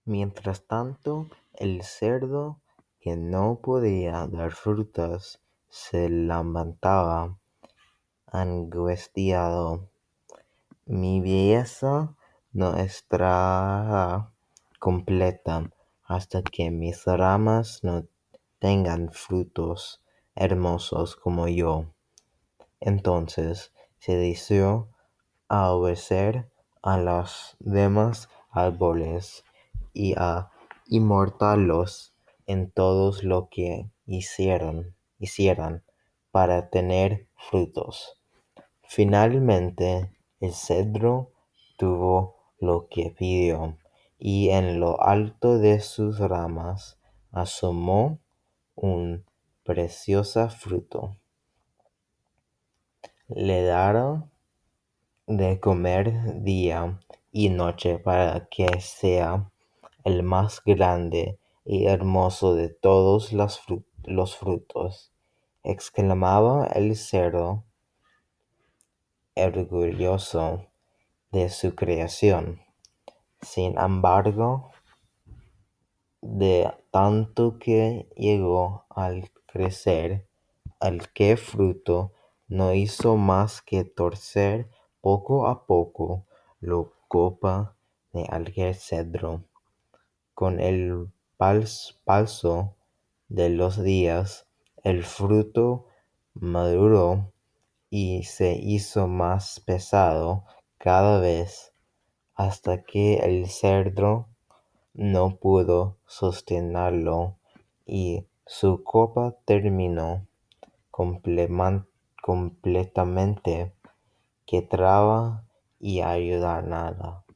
Mientras tanto, el cerdo, que no podía dar frutas, se lamentaba angustiado. Mi belleza no estará completa hasta que mis ramas no tengan frutos hermosos como yo. Entonces se decidió a obedecer a los demás árboles y a inmortalos en todo lo que hicieran para tener frutos. Finalmente, el cedro tuvo lo que pidió, y en lo alto de sus ramas asomó un precioso fruto. Le daron de comer día y noche para que sea el más grande y hermoso de todos los frutos. Exclamaba el cerdo, orgulloso de su creación. Sin embargo, de tanto que llegó al crecer, el que fruto no hizo más que torcer poco a poco la copa de aquel cedro. Con el paso de los días, el fruto maduró y se hizo más pesado cada vez, hasta que el cedro no pudo sostenerlo y su copa terminó completamente quebrada y ayudar nada.